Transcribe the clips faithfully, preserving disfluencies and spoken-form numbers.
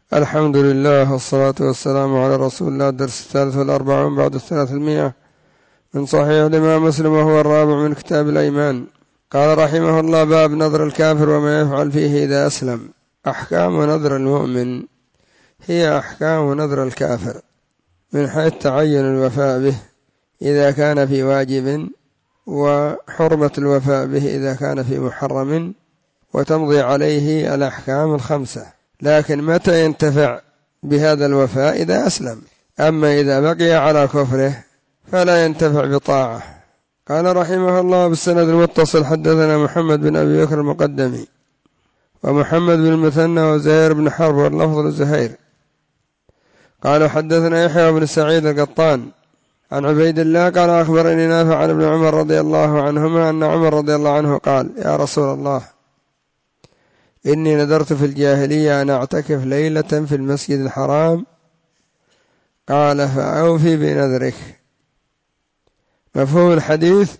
الحمد لله والصلاة والسلام على رسول الله. الدرس الثالث والأربعون بعد الثلاثمائة من صحيح الإمام مسلم، وهو الرابع من كتاب الأيمان. قال رحمه الله: باب نذر الكافر وما يفعل فيه إذا أسلم. أحكام نذر المؤمن هي أحكام نذر الكافر، من حيث تعين الوفاء به إذا كان في واجب، وحرمة الوفاء به إذا كان في محرم، وتمضي عليه الأحكام الخمسة. لكن متى ينتفع بهذا الوفاء؟ إذا أسلم. أما إذا بقي على كفره فلا ينتفع بطاعة. قال رحمه الله: بالسند المتصل حدثنا محمد بن أبي بكر المقدمي ومحمد بن المثنى وزهير بن حرب واللفظ لزهير قالوا حدثنا يحيى بن سعيد القطان عن عبيد الله قال أخبرني نافع عن ابن عمر رضي الله عنهما أن عمر رضي الله عنه قال: يا رسول الله، إني نذرت في الجاهلية أن أعتكف ليلة في المسجد الحرام. قال: فأوفي بنذرك. مفهوم الحديث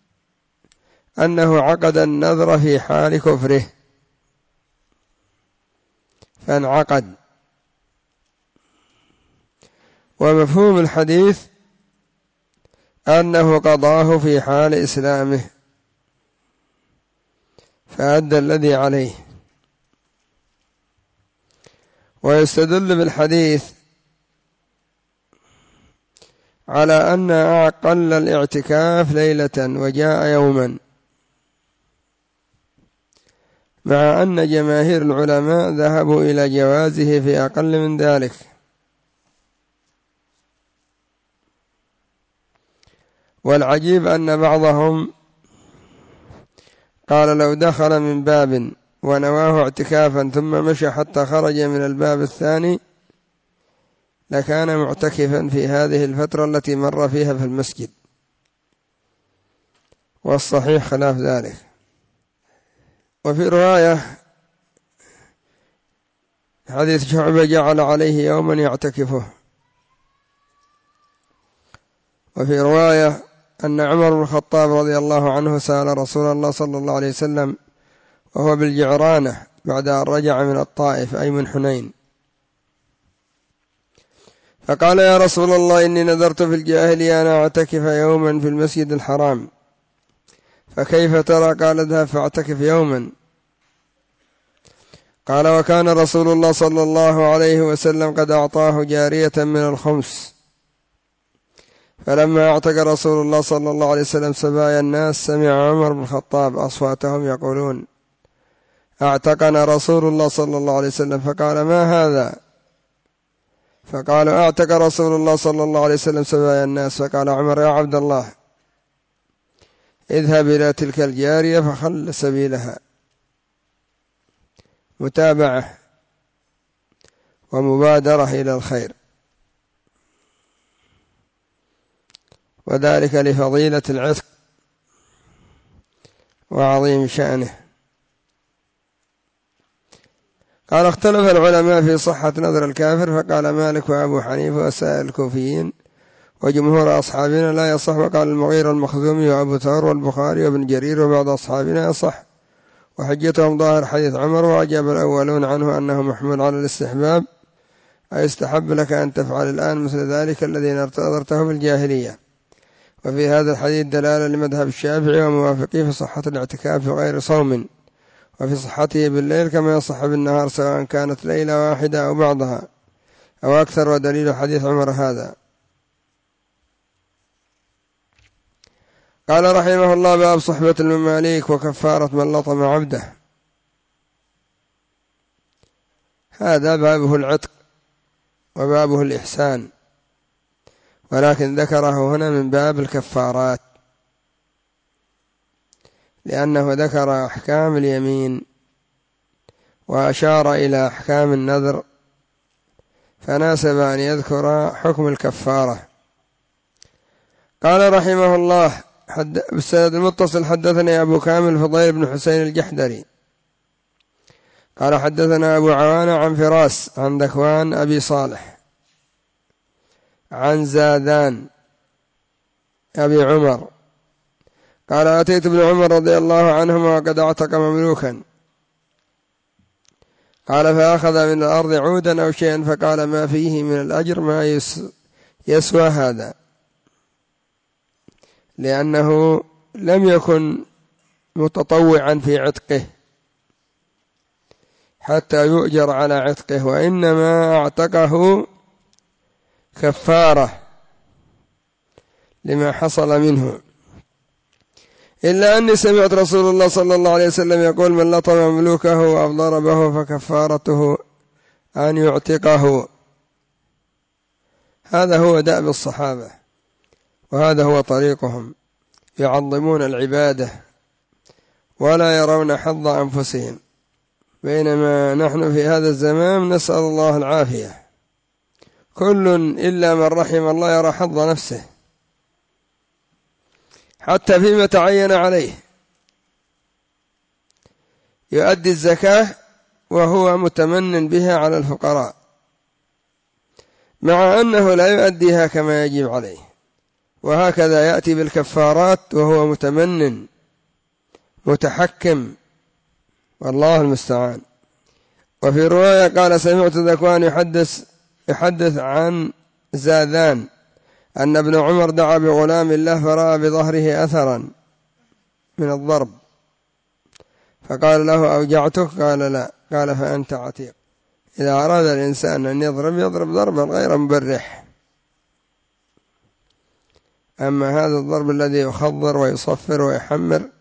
أنه عقد النذر في حال كفره فانعقد، ومفهوم الحديث أنه قضاه في حال إسلامه فأدى الذي عليه. ويستدل بالحديث على أن أقل الاعتكاف ليلة وجاء يوما، مع أن جماهير العلماء ذهبوا إلى جوازه في أقل من ذلك. والعجيب أن بعضهم قال: لو دخل من باب ونواه اعتكافا ثم مشى حتى خرج من الباب الثاني لكان معتكفا في هذه الفترة التي مر فيها في المسجد، والصحيح خلاف ذلك. وفي رواية حديث شعبة: جعل عليه يوما يعتكفه. وفي رواية أن عمر بن الخطاب رضي الله عنه سأل رسول الله صلى الله عليه وسلم وهو بالجعرانة بعد أن رجع من الطائف أي من حنين، فقال: يا رسول الله، إني نذرت في الجاهلية أن أعتكف يوما في المسجد الحرام، فكيف ترى؟ قال: اذهب فاعتكف يوما. قال: وكان رسول الله صلى الله عليه وسلم قد أعطاه جارية من الخمس، فلما أعتق رسول الله صلى الله عليه وسلم سبايا الناس سمع عمر بن الخطاب أصواتهم يقولون: أعتقنا رسول الله صلى الله عليه وسلم. فقال: ما هذا؟ فقالوا: أعتق رسول الله صلى الله عليه وسلم سبايا الناس. فقال عمر: يا عبد الله، اذهب إلى تلك الجارية فخل سبيلها. متابعة ومبادرة إلى الخير، وذلك لفضيلة العتق وعظيم شأنه. قال: اختلف العلماء في صحة نذر الكافر، فقال مالك وأبو حنيفة وسائر الكوفيين وجمهور أصحابنا لا يصح، وقال المغيرة المخزومي وأبو ثور والبخاري وابن جرير وبعض أصحابنا يصح، وحجتهم ظاهر حديث عمر. وأجاب الأولون عنه أنه محمول على الاستحباب، أي استحب لك أن تفعل الآن مثل ذلك الذي نذرته في الجاهلية. وفي هذا الحديث دلالة لمذهب الشافعي وموافقيه في صحة الاعتكاف في غير صوم، وفي صحته بالليل كما يصح بالنهار، سواء كانت ليلة واحدة أو بعضها أو أكثر، ودليل حديث عمر هذا. قال رحمه الله: باب صحبة المماليك وكفارة من لطم عبده. هذا بابه العتق وبابه الإحسان، ولكن ذكره هنا من باب الكفارات، لأنه ذكر أحكام اليمين وأشار إلى أحكام النذر، فناسب أن يذكر حكم الكفارة. قال رحمه الله: حد بالسند المتصل حدثني أبو كامل فضيل بن حسين الجحدري قال حدثنا أبو عوانة عن فراس عن ذكوان أبي صالح عن زادان أبي عمر قال: أتيت ابن عمر رضي الله عنهما وقد اعتق مملوكا. قال فأخذ من الأرض عودا أو شيئا فقال ما فيه من الأجر ما يسوى هذا، لأنه لم يكن متطوعا في عتقه حتى يؤجر على عتقه، وإنما اعتقه كفارة لما حصل منه. إلا أني سمعت رسول الله صلى الله عليه وسلم يقول من لطم مملوكه أو ضربه فكفارته أن يعتقه. هذا هو دأب الصحابة وهذا هو طريقهم، يعظمون العبادة ولا يرون حظ أنفسهم، بينما نحن في هذا الزمان نسأل الله العافية، كل إلا من رحم الله يرى حظ نفسه حتى فيما تعين عليه، يؤدي الزكاة وهو متمن بها على الفقراء مع أنه لا يؤديها كما يجب عليه، وهكذا يأتي بالكفارات وهو متمن متحكم، والله المستعان. وفي رواية قال سمعت ذكوان يحدث, يحدث عن زاذان أن ابن عمر دعا بغلام الله فرأى بظهره أثرا من الضرب فقال له أوجعتك؟ قال لا. قال فأنت عتيق. إذا أراد الإنسان أن يضرب يضرب ضربا غير مبرح، أما هذا الضرب الذي يخضر ويصفر ويحمر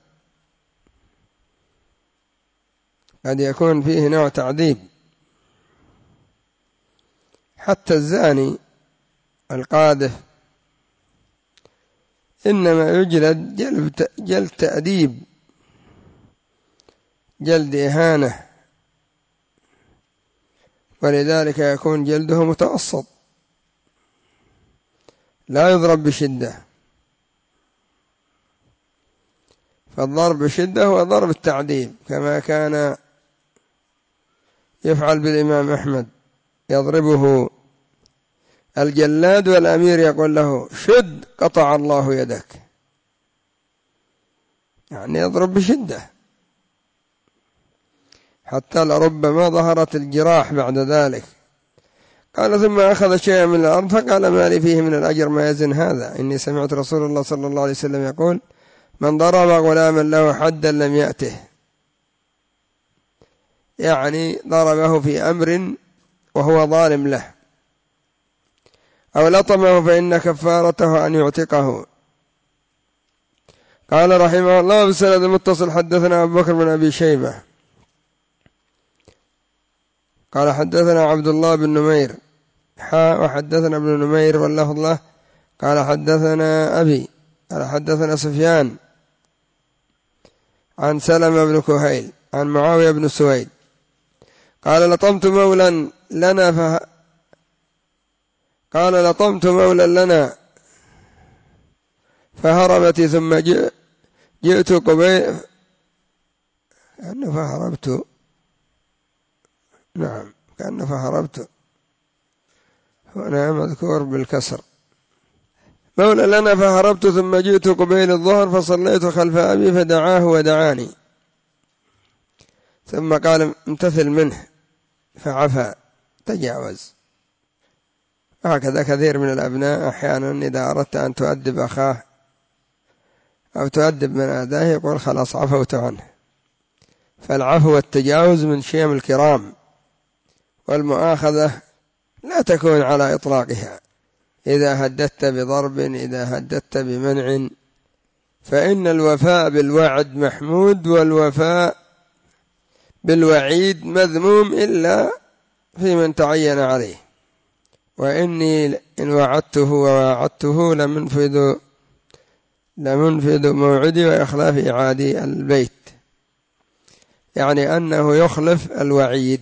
قد يكون فيه نوع تعذيب. حتى الزاني القاذف إنما يجلد جلد, جلد تأديب، جلد إهانة، ولذلك يكون جلده متوسط لا يضرب بشدة. فالضرب بشدة هو ضرب التعذيب كما كان يفعل بالإمام أحمد، يضربه الجلاد والأمير يقول له شد قطع الله يدك، يعني يضرب بشدة حتى لربما ظهرت الجراح بعد ذلك. قال ثم أخذ شيئا من الأرض فقال ما لي فيه من الأجر ما يزن هذا، إني سمعت رسول الله صلى الله عليه وسلم يقول من ضرب غلاما له حدا لم يأته، يعني ضربه في أمر وهو ظالم له، أو لطمه فإن كفارته أن يعتقه. قال رحمه الله بسند المتصل حدثنا أبو بكر بن أبي شيبة قال حدثنا عبد الله بن نمير حاء وحدثنا ابن نمير واللفظ له قال حدثنا أبي قال حدثنا سفيان عن سلمة بن كهيل عن معاوية بن سويد قال لطمت مولا لنا ف... قال لطمت مولا لنا فهربت ثم جئ... جئت قبيل كأنه فهربت نعم كأنه فهربت هنا مذكور بالكسر مولا لنا فهربت ثم جئت قبيل الظهر فصليت خلف أبي فدعاه ودعاني ثم قال امتثل منه فعفى تجاوز. هكذا كثير من الأبناء أحيانا إذا أردت أن تؤدب أخاه أو تؤدب من آذاه يقول خلاص عفوت عنه. فالعفو والتجاوز من شيم الكرام، والمؤاخذة لا تكون على إطلاقها. إذا هددت بضرب إذا هددت بمنع فإن الوفاء بالوعد محمود والوفاء بالوعيد مذموم إلا في من تعين عليه. وإني إن وعدته وواعدته لمنفذ لمنفذ موعدي وإخلاف إعادي البيت، يعني أنه يخلف الوعيد.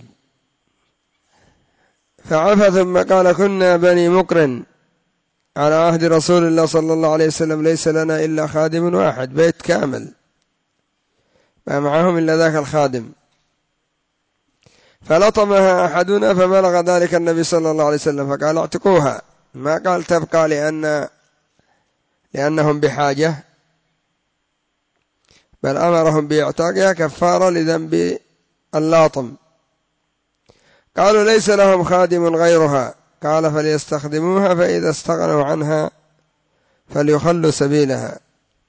فعفى ثم قال كنا بني مقرن على عهد رسول الله صلى الله عليه وسلم ليس لنا إلا خادم واحد، بيت كامل ما معهم إلا ذاك الخادم، فلطمها أحدنا فبلغ ذلك النبي صلى الله عليه وسلم فقال اعتقوها، ما قال تبقى لأن لأنهم بحاجة، بل أمرهم بإعتاقها كفارة لذنب اللاطم. قالوا ليس لهم خادم غيرها، قال فليستخدموها فإذا استغنوا عنها فليخلوا سبيلها.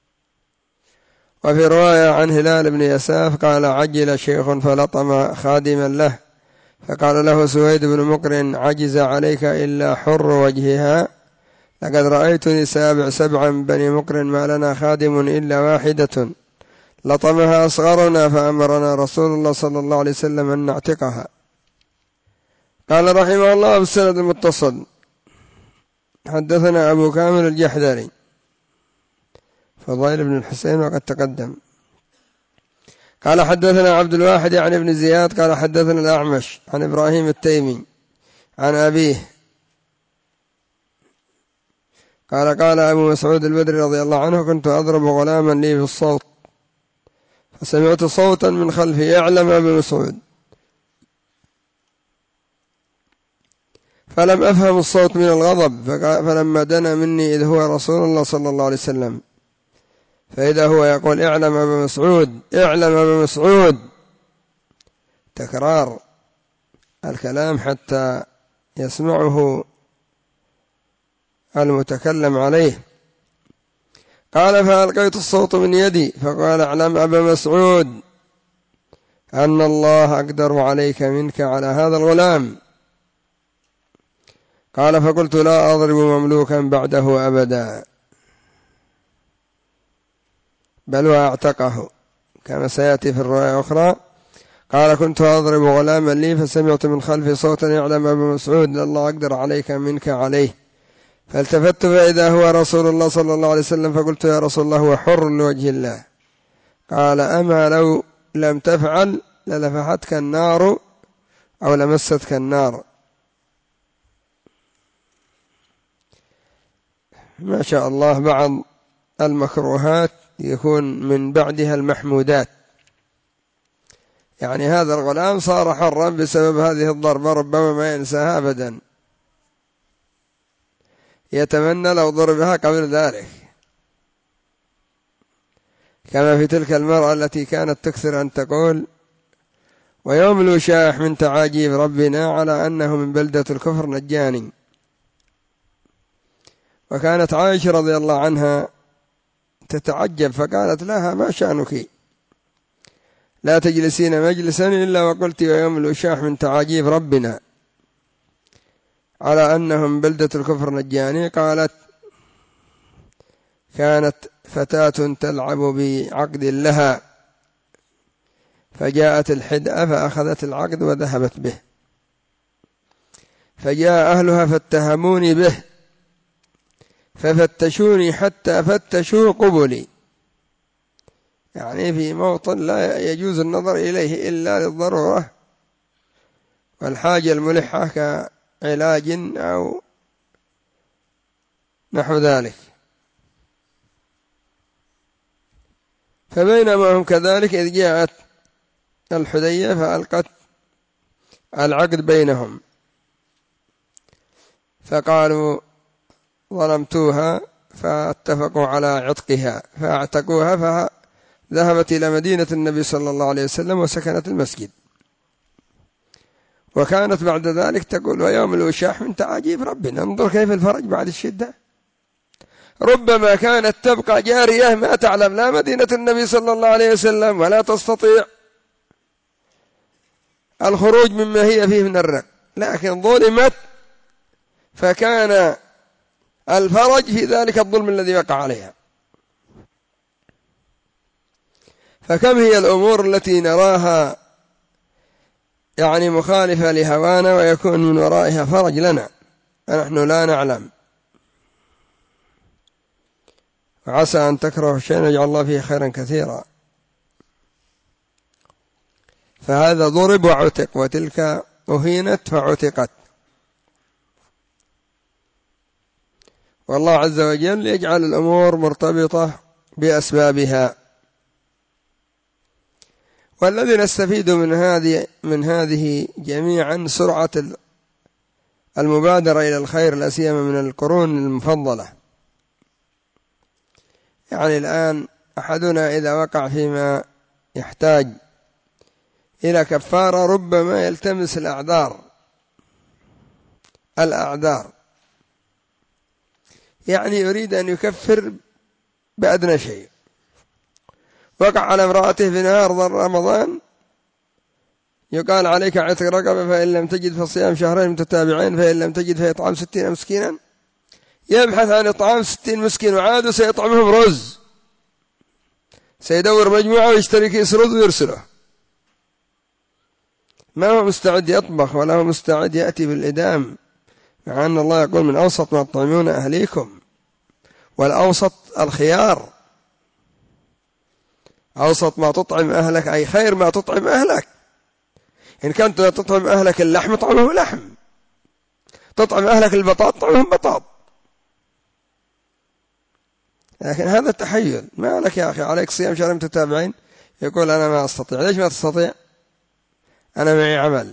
وفي رواية عن هلال بن يساف قال عجل شيخ فلطم خادما له فقال له سويد بن مقرن عجز عليك إلا حر وجهها، لقد رأيتني سابع سبعا بني مقرن ما لنا خادم إلا واحدة لطمها أصغرنا فأمرنا رسول الله صلى الله عليه وسلم أن نعتقها. قال رحمه الله بالسند المتصل حدثنا أبو كامل الجحدري فضيل بن الحسين وقد تقدم قال حدثنا عبد الواحد عن ابن زياد قال حدثنا الأعمش عن إبراهيم التيمي عن أبيه قال قال أبو مسعود البدري رضي الله عنه كنت أضرب غلاما لي في الصوت فسمعت صوتا من خلفي اعلم أبو مسعود، فلم أفهم الصوت من الغضب، فلما دنا مني إذ هو رسول الله صلى الله عليه وسلم فإذا هو يقول اعلم أبو مسعود اعلم أبو مسعود، تكرار الكلام حتى يسمعه المتكلم عليه. قال فألقيت الصوت من يدي فقال اعلم أبا مسعود أن الله أقدر عليك منك على هذا الغلام. قال فقلت لا أضرب مملوكا بعده أبدا بل وأعتقه كما سيأتي في الرواية أخرى. قال كنت أضرب غلاما لي فسمعت من خلفي صوتا يعلم أبا مسعود الله أقدر عليك منك عليه، فالتفت فإذا هو رسول الله صلى الله عليه وسلم فقلت يا رسول الله هو حر لوجه الله. قال أما لو لم تفعل للفحتك النار أو لمستك النار. ما شاء الله بعض المكروهات يكون من بعدها المحمودات، يعني هذا الغلام صار حرا بسبب هذه الضربة ربما ما ينساها أبدا، يتمنى لو ضربها قبل ذلك، كما في تلك المرأة التي كانت تكثر أن تقول ويوم الوشاح من تعاجيب ربنا على أنه من بلدة الكفر نجاني. وكانت عائشة رضي الله عنها تتعجب فقالت لها ما شأنك لا تجلسين مجلسا إلا وقلت ويوم الوشاح من تعاجيب ربنا على أنه من بلدة الكفر نجاني. قالت كانت فتاة تلعب بعقد لها فجاءت الحدأة فأخذت العقد وذهبت به، فجاء أهلها فاتهموني به ففتشوني حتى فتشوا قبلي، يعني في موطن لا يجوز النظر إليه إلا للضرورة والحاجة الملحة كعلاج أو نحو ذلك. فبينما هم كذلك إذ جاءت الحدية فألقت العقد بينهم فقالوا ظلمتوها فاتفقوا على عتقها فاعتقوها فذهبت إلى مدينة النبي صلى الله عليه وسلم وسكنت المسجد. وكانت بعد ذلك تقول ويوم الوشاح من تعاجيب ربنا، انظر كيف الفرج بعد الشدة. ربما كانت تبقى جارية ما تعلم لا مدينة النبي صلى الله عليه وسلم ولا تستطيع الخروج مما هي فيه من الرق، لكن ظلمت فكان الفرج في ذلك الظلم الذي وقع عليها. فكم هي الأمور التي نراها يعني مخالفة لهوانا ويكون من ورائها فرج لنا ونحن لا نعلم. وعسى أن تكرهوا شيئا يجعل الله فيه خيرا كثيرا. فهذا ضرب وعتق وتلك أهينت فعتقت. والله عز وجل يجعل الأمور مرتبطة بأسبابها. والذي نستفيد من هذه من هذه جميعا سرعة المبادرة إلى الخير لا سيما من القرون المفضلة. يعني الآن أحدنا إذا وقع فيما يحتاج إلى كفارة ربما يلتمس الأعذار الأعذار، يعني يريد أن يكفر بأدنى شيء. وقع على امرأته في نهار رمضان، يقال عليك عتق رقبة، فإن لم تجد فصيام شهرين متتابعين، فإن لم تجد فإطعام ستين مسكينا. يبحث عن إطعام ستين مسكين، وعاد سيطعمهم رز، سيدور مجموعة ويشتري كيس رز ويرسله، ما هو مستعد يطبخ ولا هو مستعد يأتي بالإدام، مع أن الله يقول من أوسط ما تطعمون أهليكم، والأوسط الخيار، أوسط ما تطعم أهلك أي خير ما تطعم أهلك. إن كنت تطعم أهلك اللحم طعمه لحم، تطعم أهلك البطاط طعمهم بطاط. لكن هذا التحيل، ما لك يا أخي عليك صيام شهرين متتابعين، يقول أنا ما أستطيع. ليش ما تستطيع؟ أنا معي عمل.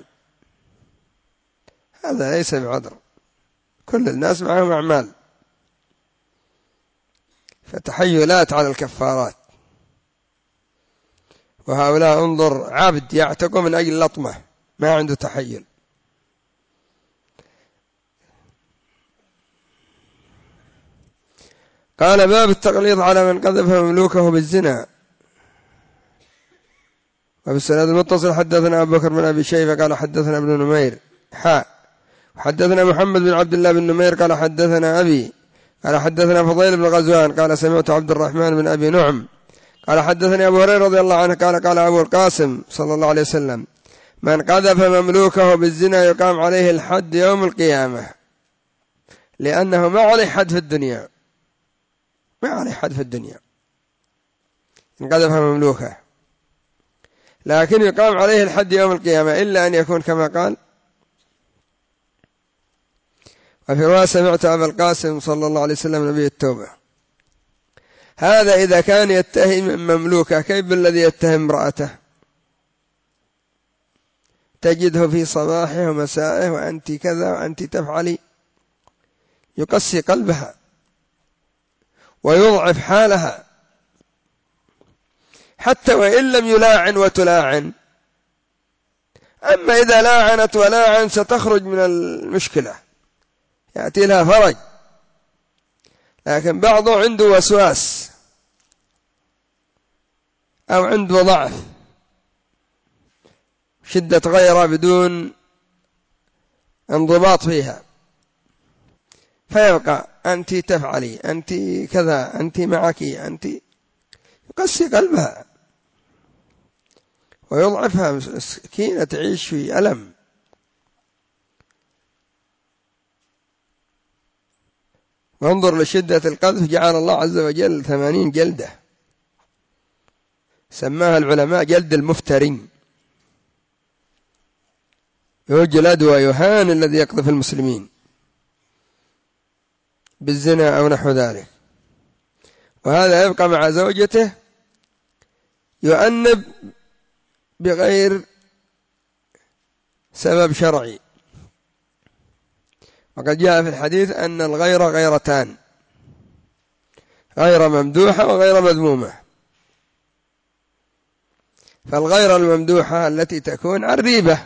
هذا ليس بعذر، كل الناس معهم أعمال. فتحيلات على الكفارات. وهؤلاء انظر عبد يعتق من أجل لطمة، ما عنده تحيل. قال باب التغليظ على من قذف مملوكه بالزنا. وبالسند المتصل حدثنا أبو بكر بن أبي شيبة قال حدثنا ابن نمير حاء حدثنا محمد بن عبد الله بن نمير قال حدثنا أبي قال حدثنا فضيل بن غزوان قال سمعت عبد الرحمن بن أبي نعم قال حدثني أبو هريرة رضي الله عنه قال قال أبو القاسم صلى الله عليه وسلم من قذف مملوكه بالزنا يقام عليه الحد يوم القيامة، لأنه ما عليه حد في الدنيا، ما عليه حد في الدنيا إن قذف مملوكه، لكن يقام عليه الحد يوم القيامة، إلا أن يكون كما قال. وفي رواية سمعت أبا القاسم صلى الله عليه وسلم نبي التوبة. هذا إذا كان يتهم مملوكه، كيف بالذي يتهم امرأته؟ تجده في صباحه ومسائه وأنت كذا وأنت تفعلي، يقسي قلبها ويضعف حالها، حتى وإن لم يلاعن وتلاعن. أما إذا لاعنت ولاعن ستخرج من المشكلة، يأتي لها فرج. لكن بعضه عنده وسواس أو عنده ضعف، شدة غيرة بدون انضباط فيها، فيبقى أنت تفعلي، أنت كذا، أنت معك، أنت، يقسي قلبها ويضعفها، مسكينة تعيش في ألم. وانظر لشدة القذف، جعل الله عز وجل ثمانين جلدة، سماها العلماء جلد المفترين، يجلد ويهان الذي يقذف المسلمين بالزنا أو نحو ذلك. وهذا يبقى مع زوجته يؤنب بغير سبب شرعي. وقد جاء في الحديث أن الغير غيرتان، غير ممدوحة وغير مذمومة. فالغير الممدوحة التي تكون عن ريبة،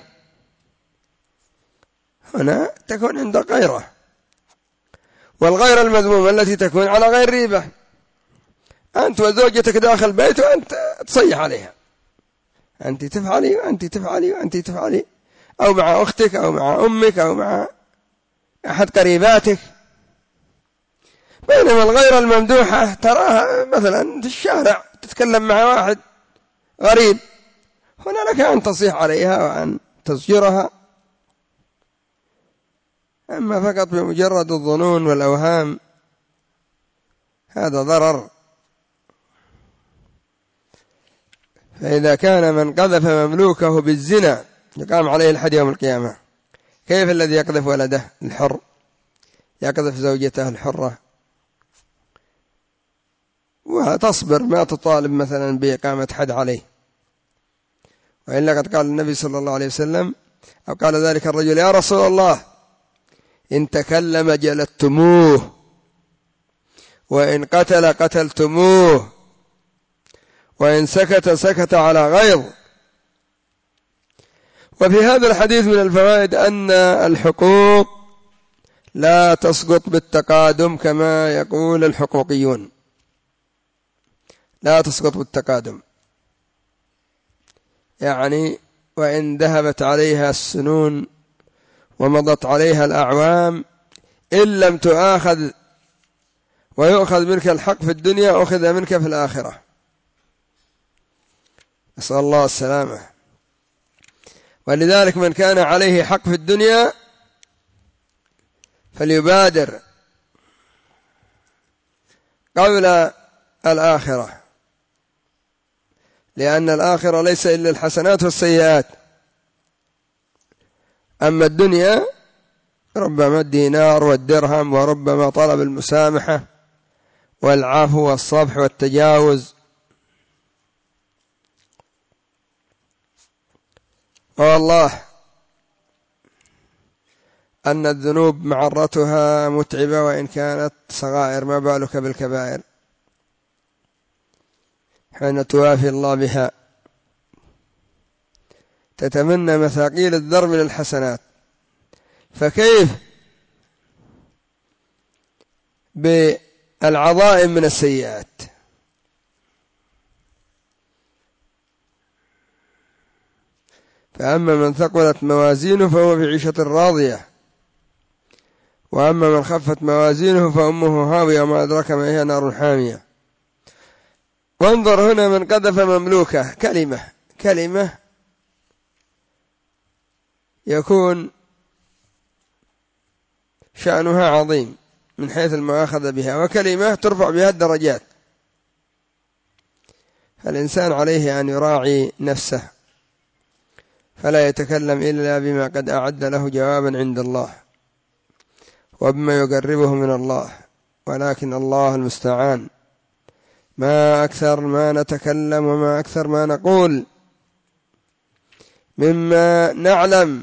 هنا تكون عند غيره، والغير المذمومة التي تكون على غير ريبة، أنت وزوجتك داخل بيت وأنت تصيح عليها، أنت تفعلي وأنت تفعلي وأنت تفعلي، أو مع أختك أو مع أمك أو مع أحد قريباتك. بينما الغير الممدوحة تراها مثلا في الشارع تتكلم مع واحد غريب، هنا لك أن تصيح عليها وأن تزجرها. أما فقط بمجرد الظنون والأوهام هذا ضرر. فإذا كان من قذف مملوكه بالزنا يقام عليه الحد يوم القيامة، كيف الذي يقذف ولده الحر، يقذف زوجته الحرة وتصبر، ما تطالب مثلا بإقامة حد عليه؟ وإلا قد قال النبي صلى الله عليه وسلم، أو قال ذلك الرجل يا رسول الله إن تكلم جلدتموه، وإن قتل قتلتموه، وإن سكت سكت على غيظ. وفي هذا الحديث من الفوائد أن الحقوق لا تسقط بالتقادم كما يقول الحقوقيون، لا تسقط بالتقادم، يعني وإن ذهبت عليها السنون ومضت عليها الأعوام إن لم تؤاخذ ويؤخذ منك الحق في الدنيا أخذ منك في الآخرة، نسأل الله السلامة. ولذلك من كان عليه حق في الدنيا فليبادر قبل الآخرة، لأن الآخرة ليس إلا الحسنات والسيئات، أما الدنيا ربما الدينار والدرهم، وربما طلب المسامحة والعفو والصفح والتجاوز. والله أن الذنوب معرتها متعبة وإن كانت صغائر، ما بالك بالكبائر حين توافي الله بها، تتمنى مثاقيل الذر من الحسنات، فكيف بالعظائم من السيئات؟ فأما من ثقلت موازينه فهو في عيشة راضية، وأما من خفت موازينه فأمه هاوية وما أدرك ما هي نار حامية. وانظر هنا من قذف مملوكه، كلمة كلمة يكون شأنها عظيم من حيث المؤاخذة بها، وكلمة ترفع بها الدرجات. فالإنسان عليه أن يراعي نفسه فلا يتكلم إلا بما قد أعد له جوابا عند الله وبما يقربه من الله، ولكن الله المستعان. ما أكثر ما نتكلم وما أكثر ما نقول مما نعلم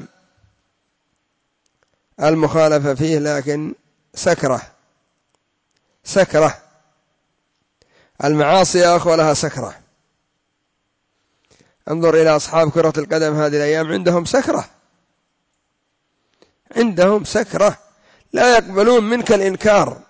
المخالفة فيه، لكن سكرة سكرة المعاصي يا أخوة لها سكرة. انظر إلى أصحاب كرة القدم هذه الأيام، عندهم سكرة، عندهم سكرة لا يقبلون منك الإنكار،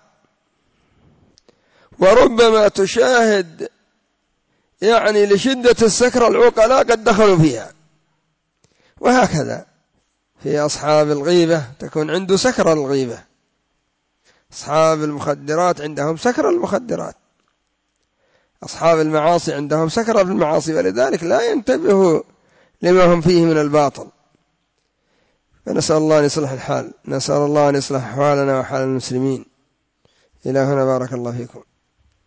وربما تشاهد يعني لشدة السكرة العقلاء قد دخلوا فيها. وهكذا في أصحاب الغيبة تكون عنده سكرة الغيبة، أصحاب المخدرات عندهم سكرة المخدرات، أصحاب المعاصي عندهم سكرة في المعاصي، ولذلك لا ينتبهوا لما هم فيه من الباطل. فنسأل الله أن يصلح الحال، نسأل الله أن يصلح أحوالنا وحال المسلمين. إلى هنا بارك الله فيكم.